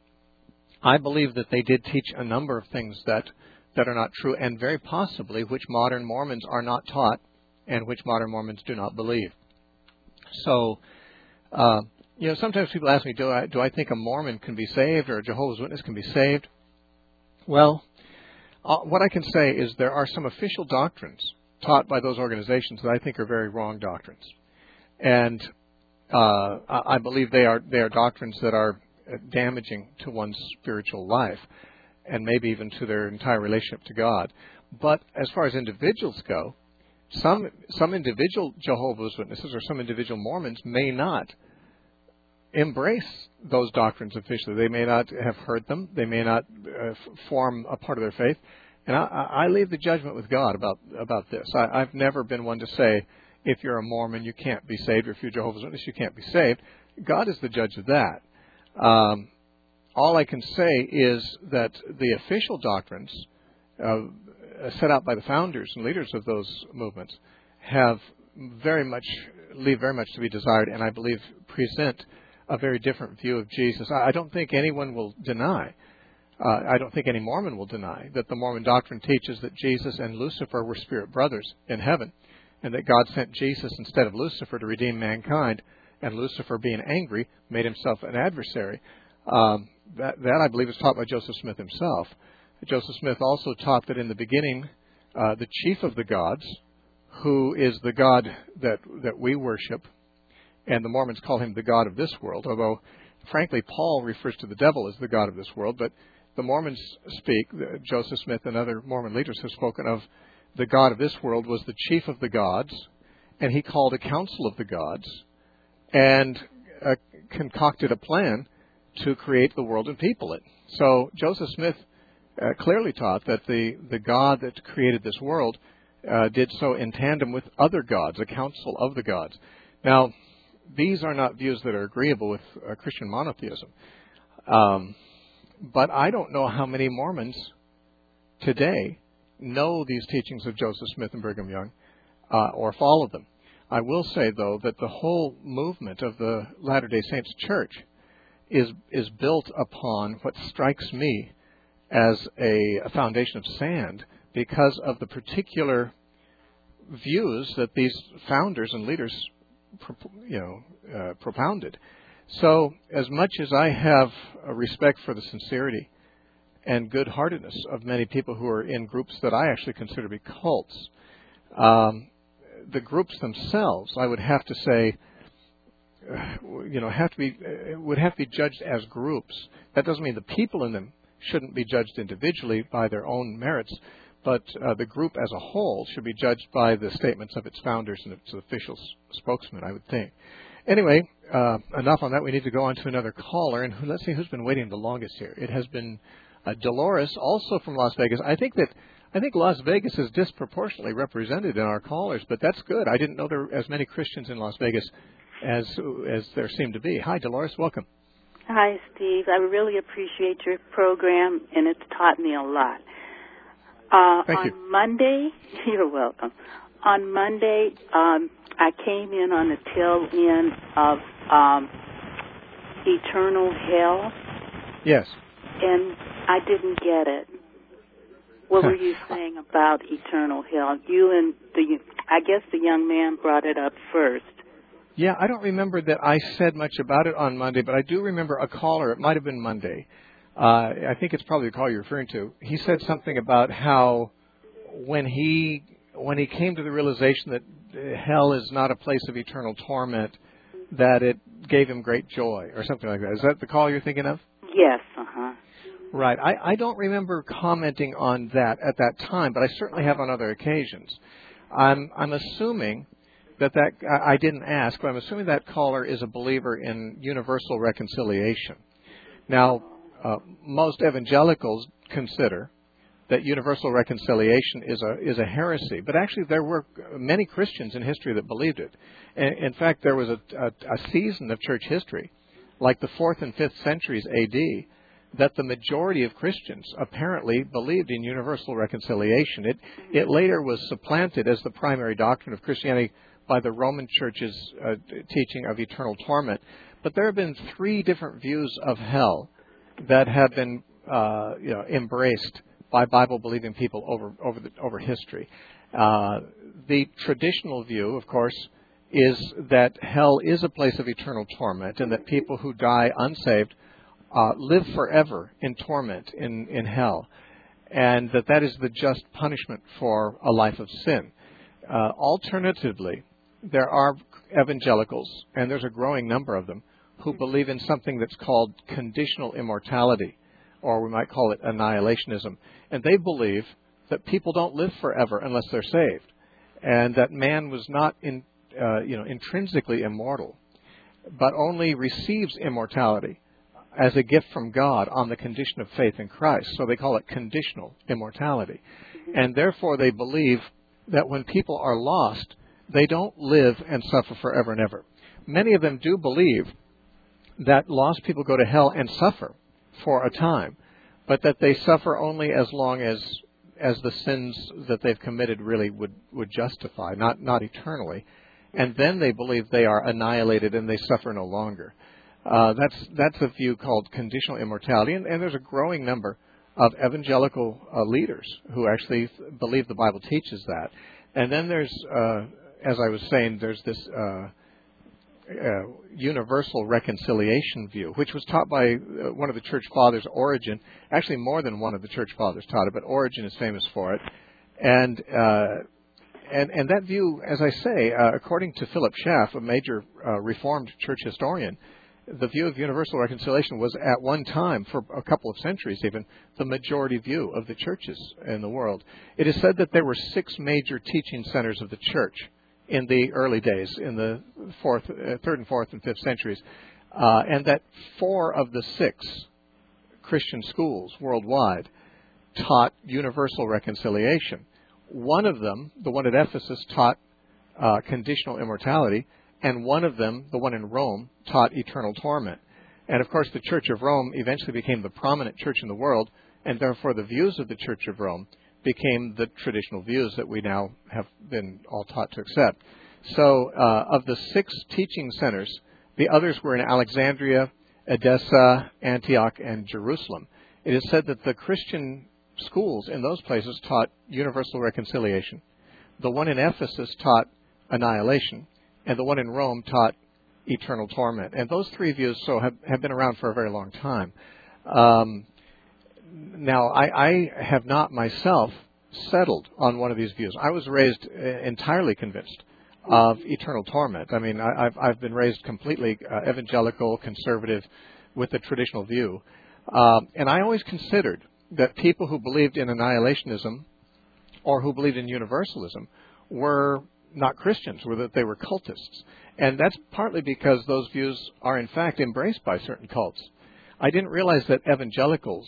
A: I believe that they did teach a number of things that, that are not true, and very possibly which modern Mormons are not taught and which modern Mormons do not believe. So, uh, you know, sometimes people ask me, do I, do I think a Mormon can be saved or a Jehovah's Witness can be saved? Well, uh, what I can say is there are some official doctrines taught by those organizations that I think are very wrong doctrines. And uh, I believe they are they are doctrines that are damaging to one's spiritual life and maybe even to their entire relationship to God. But as far as individuals go, some some individual Jehovah's Witnesses or some individual Mormons may not embrace those doctrines officially. They may not have heard them. They may not uh, f- form a part of their faith. And I, I leave the judgment with God about about this. I, I've never been one to say, if you're a Mormon, you can't be saved, or if you're a Jehovah's Witness, you can't be saved. God is the judge of that. Um, all I can say is that the official doctrines uh, set out by the founders and leaders of those movements have very much, leave very much to be desired, and I believe present a very different view of Jesus. I, I don't think anyone will deny, uh, I don't think any Mormon will deny that the Mormon doctrine teaches that Jesus and Lucifer were spirit brothers in heaven, and that God sent Jesus instead of Lucifer to redeem mankind, and Lucifer, being angry, made himself an adversary. Um, that, that, I believe, is taught by Joseph Smith himself. Joseph Smith also taught that in the beginning, uh, the chief of the gods, who is the God that that we worship, and the Mormons call him the God of this world, although, frankly, Paul refers to the devil as the God of this world, but the Mormons speak, Joseph Smith and other Mormon leaders have spoken of the God of this world was the chief of the gods, and he called a council of the gods and uh, concocted a plan to create the world and people it. So Joseph Smith uh, clearly taught that the, the God that created this world uh, did so in tandem with other gods, a council of the gods. Now, these are not views that are agreeable with uh, Christian monotheism. Um, but I don't know how many Mormons today know these teachings of Joseph Smith and Brigham Young uh, or follow them. I will say, though, that the whole movement of the Latter-day Saints Church is is built upon what strikes me as a, a foundation of sand because of the particular views that these founders and leaders, you know, uh, propounded. So, as much as I have a respect for the sincerity and good-heartedness of many people who are in groups that I actually consider to be cults, um, the groups themselves, I would have to say, uh, you know, have to be uh, would have to be judged as groups. That doesn't mean the people in them shouldn't be judged individually by their own merits, but uh, the group as a whole should be judged by the statements of its founders and its official s- spokesmen, I would think. Anyway, uh, enough on that. We need to go on to another caller, and who, let's see who's been waiting the longest here. It has been uh, Dolores, also from Las Vegas. I think that I think Las Vegas is disproportionately represented in our callers, but that's good. I didn't know there were as many Christians in Las Vegas as as there seem to be. Hi, Dolores. Welcome.
G: Hi, Steve. I really appreciate your program, and it's taught me a lot. Uh,
A: Thank
G: on
A: you.
G: Monday, you're welcome. On Monday, um, I came in on the tail end of um, Eternal Hell.
A: Yes.
G: And I didn't get it. What were you saying about Eternal Hell? You and the, I guess the young man brought it up first.
A: Yeah, I don't remember that I said much about it on Monday, but I do remember a caller. It might have been Monday. Uh, I think it's probably the call you're referring to. He said something about how when he when he came to the realization that hell is not a place of eternal torment, that it gave him great joy, or something like that. Is that the call you're thinking of?
G: Yes, uh-huh.
A: Right. I, I don't remember commenting on that at that time, but I certainly have on other occasions. I'm, I'm assuming that that, I, I didn't ask, but I'm assuming that caller is a believer in universal reconciliation. Now, uh, most evangelicals consider that universal reconciliation is a is a heresy, but actually there were many Christians in history that believed it. In, in fact, there was a, a, a season of church history, like the fourth and fifth centuries A D, that the majority of Christians apparently believed in universal reconciliation. It it later was supplanted as the primary doctrine of Christianity by the Roman Church's uh, teaching of eternal torment. But there have been three different views of hell that have been uh, you know embraced by Bible-believing people over over the, over history. Uh, the traditional view, of course, is that hell is a place of eternal torment, and that people who die unsaved uh, live forever in torment in, in hell, and that that is the just punishment for a life of sin. Uh, alternatively, there are evangelicals, and there's a growing number of them, who believe in something that's called conditional immortality, or we might call it annihilationism. And they believe that people don't live forever unless they're saved, and that man was not in, uh, you know, intrinsically immortal, but only receives immortality as a gift from God on the condition of faith in Christ. So they call it conditional immortality. And therefore they believe that when people are lost, they don't live and suffer forever and ever. Many of them do believe that lost people go to hell and suffer for a time, but that they suffer only as long as as the sins that they've committed really would, would justify, not not eternally. And then they believe they are annihilated and they suffer no longer. Uh, that's that's a view called conditional immortality, and, and there's a growing number of evangelical uh, leaders who actually believe the Bible teaches that. And then there's, uh, as I was saying, there's this uh, uh, universal reconciliation view, which was taught by uh, one of the church fathers, Origen. Actually, more than one of the church fathers taught it, but Origen is famous for it. And uh, and and that view, as I say, uh, according to Philip Schaff, a major uh, Reformed church historian, the view of universal reconciliation was at one time, for a couple of centuries even, the majority view of the churches in the world. It is said that there were six major teaching centers of the church in the early days, in the fourth, uh, third and fourth and fifth centuries, uh, and that four of the six Christian schools worldwide taught universal reconciliation. One of them, the one at Ephesus, taught uh, conditional immortality, and one of them, the one in Rome, taught eternal torment. And of course, the Church of Rome eventually became the prominent church in the world, and therefore the views of the Church of Rome became the traditional views that we now have been all taught to accept. So uh, of the six teaching centers, the others were in Alexandria, Edessa, Antioch, and Jerusalem. It is said that the Christian schools in those places taught universal reconciliation. The one in Ephesus taught annihilation, and the one in Rome taught eternal torment. And those three views so have, have been around for a very long time. Um, now, I, I have not myself settled on one of these views. I was raised entirely convinced of eternal torment. I mean, I, I've, I've been raised completely uh, evangelical, conservative, with the traditional view. Uh, and I always considered that people who believed in annihilationism or who believed in universalism were not Christians, or that they were cultists. And that's partly because those views are, in fact, embraced by certain cults. I didn't realize that evangelicals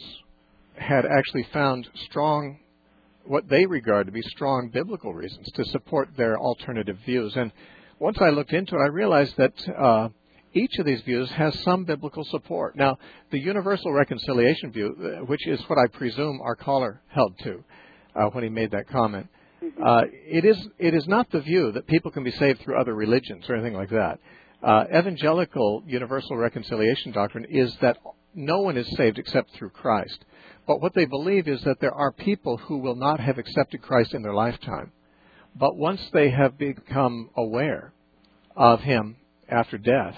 A: had actually found strong, what they regard to be strong biblical reasons to support their alternative views. And once I looked into it, I realized that uh, each of these views has some biblical support. Now, the universal reconciliation view, which is what I presume our caller held to uh, when he made that comment, uh, it is it is not the view that people can be saved through other religions or anything like that. Uh, evangelical universal reconciliation doctrine is that no one is saved except through Christ. But what they believe is that there are people who will not have accepted Christ in their lifetime. But once they have become aware of Him after death,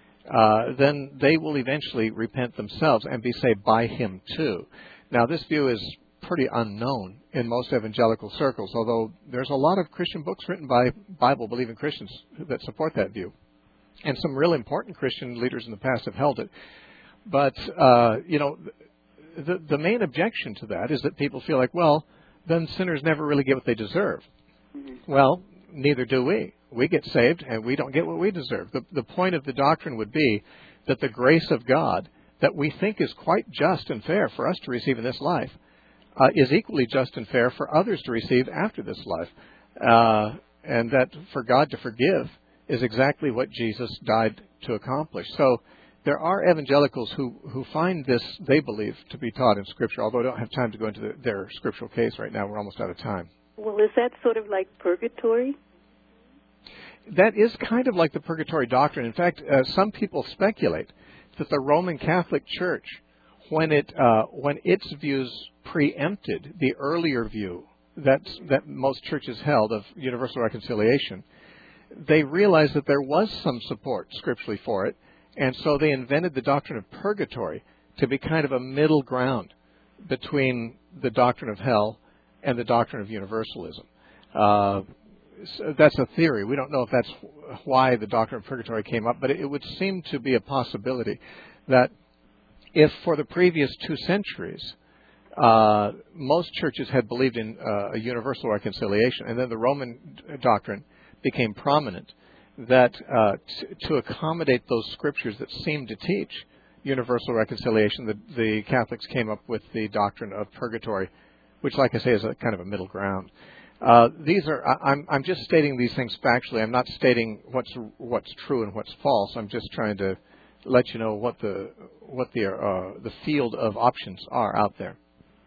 A: uh, then they will eventually repent themselves and be saved by Him too. Now, this view is pretty unknown in most evangelical circles, although there's a lot of Christian books written by Bible-believing Christians that support that view. And some real important Christian leaders in the past have held it. But, uh, you know, the, the main objection to that is that people feel like, well, then sinners never really get what they deserve. Mm-hmm. Well, neither do we. We get saved, and we don't get what we deserve. The, the point of the doctrine would be that the grace of God, that we think is quite just and fair for us to receive in this life, uh, is equally just and fair for others to receive after this life. Uh, and that for God to forgive is exactly what Jesus died to accomplish. So there are evangelicals who, who find this, they believe, to be taught in Scripture, although I don't have time to go into the, their scriptural case right now. We're almost out of time.
G: Well, is that sort of like purgatory?
A: That is kind of like the purgatory doctrine. In fact, uh, some people speculate that the Roman Catholic Church, when it uh, when its views preempted the earlier view that that most churches held of universal reconciliation, they realized that there was some support scripturally for it, and so they invented the doctrine of purgatory to be kind of a middle ground between the doctrine of hell and the doctrine of universalism. Uh, so that's a theory. We don't know if that's why the doctrine of purgatory came up, but it, it would seem to be a possibility that if for the previous two centuries uh, most churches had believed in uh, a universal reconciliation, and then the Roman doctrine became prominent, that uh, t- to accommodate those scriptures that seemed to teach universal reconciliation, the, the Catholics came up with the doctrine of purgatory, which, like I say, is a kind of a middle ground. Uh, these are I, I'm, I'm just stating these things factually. I'm not stating what's what's true and what's false. I'm just trying to let you know what the what the uh, the field of options are out there.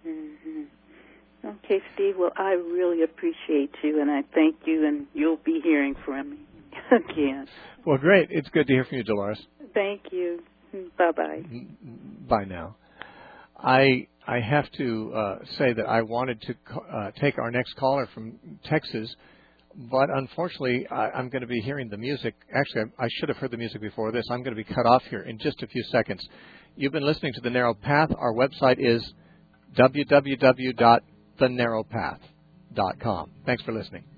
G: Mm-hmm. Okay, Steve. Well, I really appreciate you, and I thank you, and you'll be hearing from me again.
A: Well, great. It's good to hear from you, Dolores.
G: Thank you. Bye-bye.
A: Bye now. I I have to uh, say that I wanted to uh, take our next caller from Texas, but unfortunately I, I'm going to be hearing the music. Actually, I, I should have heard the music before this. I'm going to be cut off here in just a few seconds. You've been listening to The Narrow Path. Our website is w w w dot the narrow path dot com. Thanks for listening.